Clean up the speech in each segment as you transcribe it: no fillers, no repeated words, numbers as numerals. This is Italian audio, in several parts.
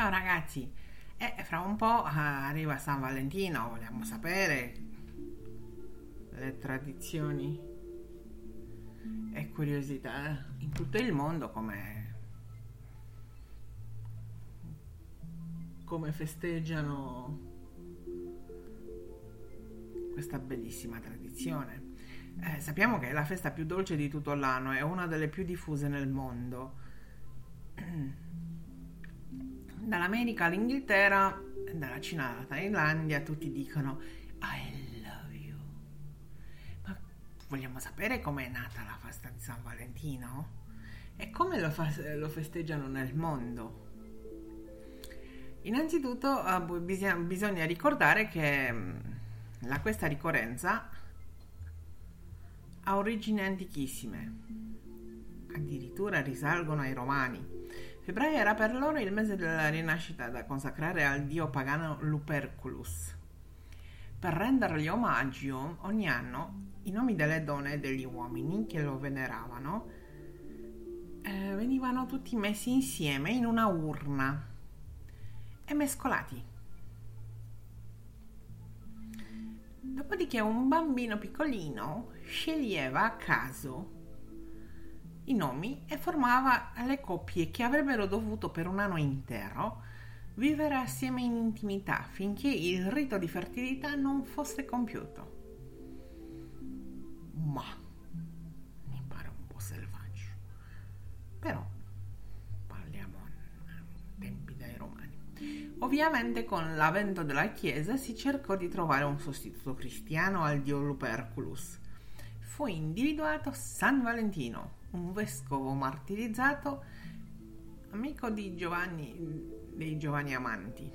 Ciao ragazzi, fra un po' arriva San Valentino, vogliamo sapere le tradizioni e curiosità in tutto il mondo come festeggiano questa bellissima tradizione. Sappiamo che è la festa più dolce di tutto l'anno, è una delle più diffuse nel mondo. Dall'America all'Inghilterra, dalla Cina alla Thailandia, tutti dicono I love you. Ma vogliamo sapere com'è nata la festa di San Valentino? E come lo festeggiano nel mondo? Innanzitutto bisogna ricordare che questa ricorrenza ha origini antichissime, addirittura risalgono ai Romani. Febbraio era per loro il mese della rinascita da consacrare al dio pagano Luperculus. Per rendergli omaggio, ogni anno i nomi delle donne e degli uomini che lo veneravano venivano tutti messi insieme in una urna e mescolati. Dopodiché un bambino piccolino sceglieva a caso i nomi e formava le coppie che avrebbero dovuto per un anno intero vivere assieme in intimità finché il rito di fertilità non fosse compiuto. Ma mi pare un po' selvaggio, però parliamo ai tempi dei Romani. Ovviamente con l'avvento della Chiesa si cercò di trovare un sostituto cristiano al dio Luperculus. Fu individuato San Valentino, un vescovo martirizzato, amico dei Giovanni Amanti.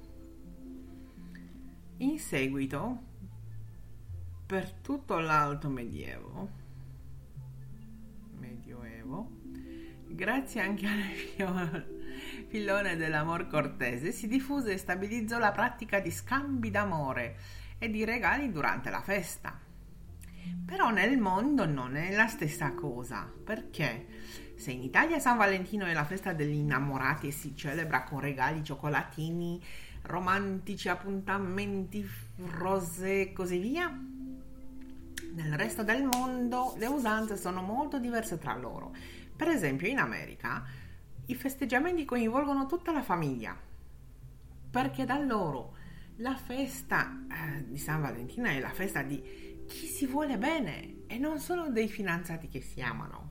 In seguito, per tutto l'Alto Medioevo, grazie anche al filone dell'amor cortese, si diffuse e stabilizzò la pratica di scambi d'amore e di regali durante la festa. Però nel mondo non è la stessa cosa, perché se in Italia San Valentino è la festa degli innamorati e si celebra con regali, cioccolatini, romantici, appuntamenti, rose e così via, nel resto del mondo le usanze sono molto diverse tra loro. Per esempio in America i festeggiamenti coinvolgono tutta la famiglia, perché da loro la festa di San Valentino è la festa di chi si vuole bene e non solo dei fidanzati che si amano.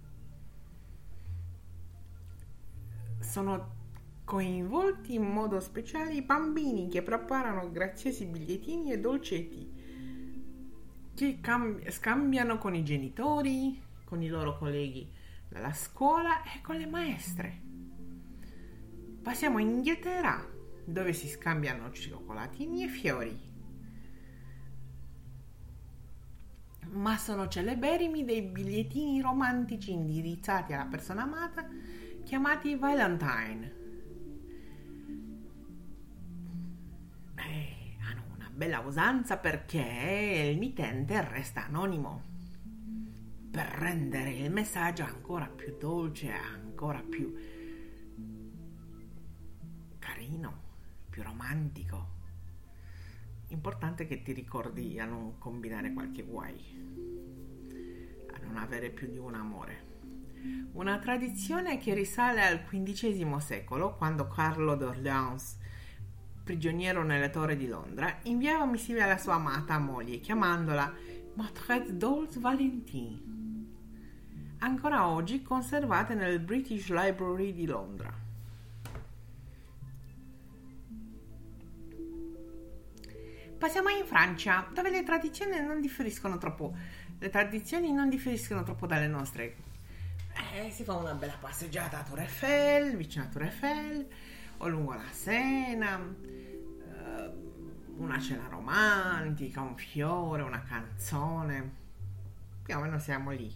Sono coinvolti in modo speciale i bambini che preparano graziosi bigliettini e dolcetti che scambiano con i genitori, con i loro colleghi dalla scuola e con le maestre. Passiamo in Inghilterra, dove si scambiano cioccolatini e fiori. Ma sono celeberrimi dei bigliettini romantici indirizzati alla persona amata, chiamati Valentine. Hanno una bella usanza perché il mittente resta anonimo, per rendere il messaggio ancora più dolce, ancora più carino, più romantico. Importante che ti ricordi a non combinare qualche guai, a non avere più di un amore. Una tradizione che risale al XV secolo, quando Carlo d'Orléans, prigioniero nelle torri di Londra, inviava missive alla sua amata moglie chiamandola Ma très dolce Valentine, ancora oggi conservate nel British Library di Londra. Passiamo in Francia, dove le tradizioni non differiscono troppo dalle nostre. Si fa una bella passeggiata a Tour Eiffel, vicino a Tour Eiffel, o lungo la Sena, una cena romantica, un fiore, una canzone. Più o meno siamo lì.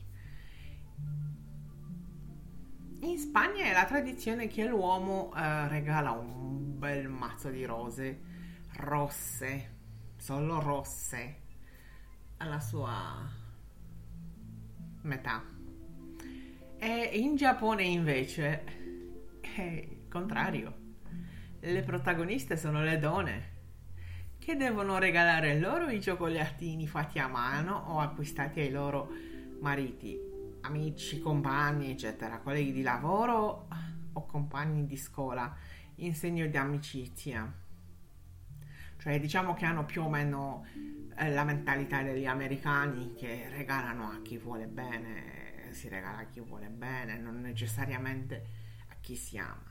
In Spagna è la tradizione che l'uomo regala un bel mazzo di rose rosse, solo rosse, alla sua metà. E in Giappone invece è il contrario, Le protagoniste sono le donne, che devono regalare loro i cioccolatini fatti a mano o acquistati ai loro mariti, amici, compagni, eccetera, colleghi di lavoro o compagni di scuola, in segno di amicizia. Cioè, diciamo che hanno più o meno la mentalità degli americani, che regalano a chi vuole bene, si regala a chi vuole bene, non necessariamente a chi si ama.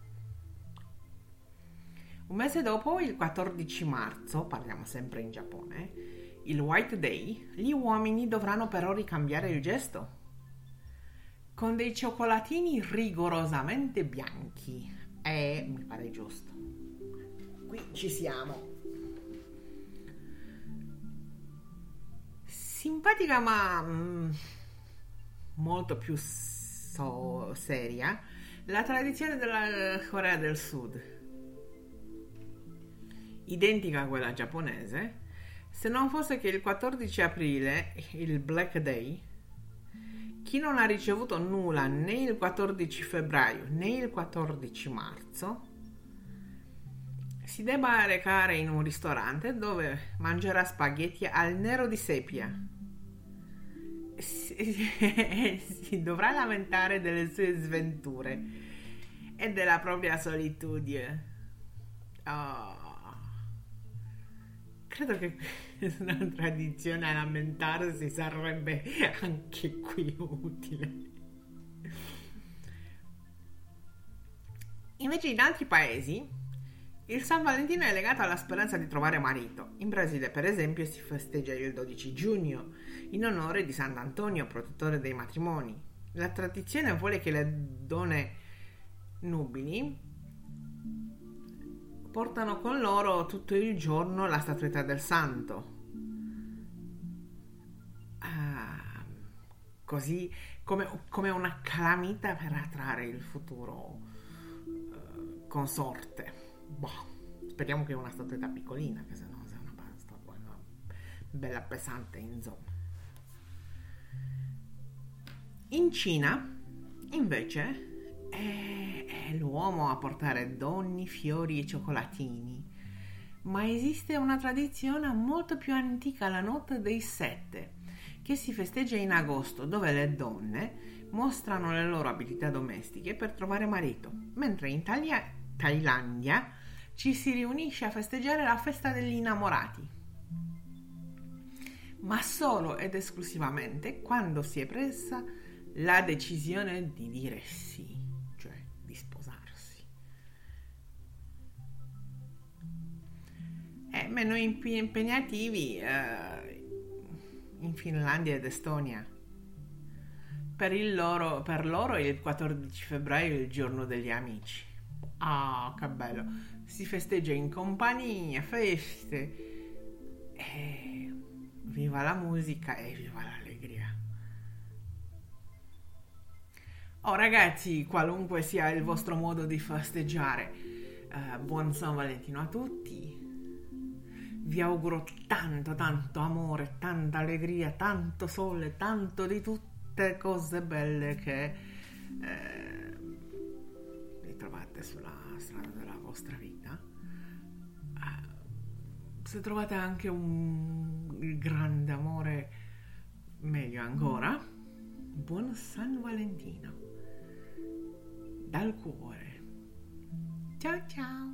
Un mese dopo, il 14 marzo, parliamo sempre in Giappone, il White Day, gli uomini dovranno però ricambiare il gesto con dei cioccolatini rigorosamente bianchi. Mi pare giusto. Qui ci siamo. Simpatica ma molto più seria la tradizione della Corea del Sud, identica a quella giapponese, se non fosse che il 14 aprile, il Black Day, chi non ha ricevuto nulla né il 14 febbraio né il 14 marzo si debba recare in un ristorante dove mangerà spaghetti al nero di sepia. Si dovrà lamentare delle sue sventure e della propria solitudine. Credo che una tradizione a lamentarsi sarebbe anche qui utile. Invece in altri paesi il San Valentino è legato alla speranza di trovare marito. In Brasile, per esempio, si festeggia il 12 giugno in onore di Sant'Antonio, protettore dei matrimoni. La tradizione vuole che le donne nubili portano con loro tutto il giorno la statuetta del santo, così come una calamita per attrarre il futuro consorte. Speriamo che è una statuetta piccolina, che se no è una bella pesante, insomma. In Cina invece è l'uomo a portare doni, fiori e cioccolatini, ma esiste una tradizione molto più antica, la notte dei sette, che si festeggia in agosto, dove le donne mostrano le loro abilità domestiche per trovare marito, mentre in Thailandia ci si riunisce a festeggiare la festa degli innamorati, ma solo ed esclusivamente quando si è presa la decisione di dire sì, cioè di sposarsi. Meno impegnativi in Finlandia ed Estonia. Per loro il 14 febbraio è il giorno degli amici. Che bello! Si festeggia in compagnia, feste, viva la musica e viva l'allegria. Ragazzi, qualunque sia il vostro modo di festeggiare, buon San Valentino a tutti. Vi auguro tanto amore, tanta allegria, tanto sole, tanto di tutte cose belle che ritrovate sulla strada della vostra vita. Se trovate anche il grande amore, meglio ancora. Buon San Valentino dal cuore. Ciao ciao.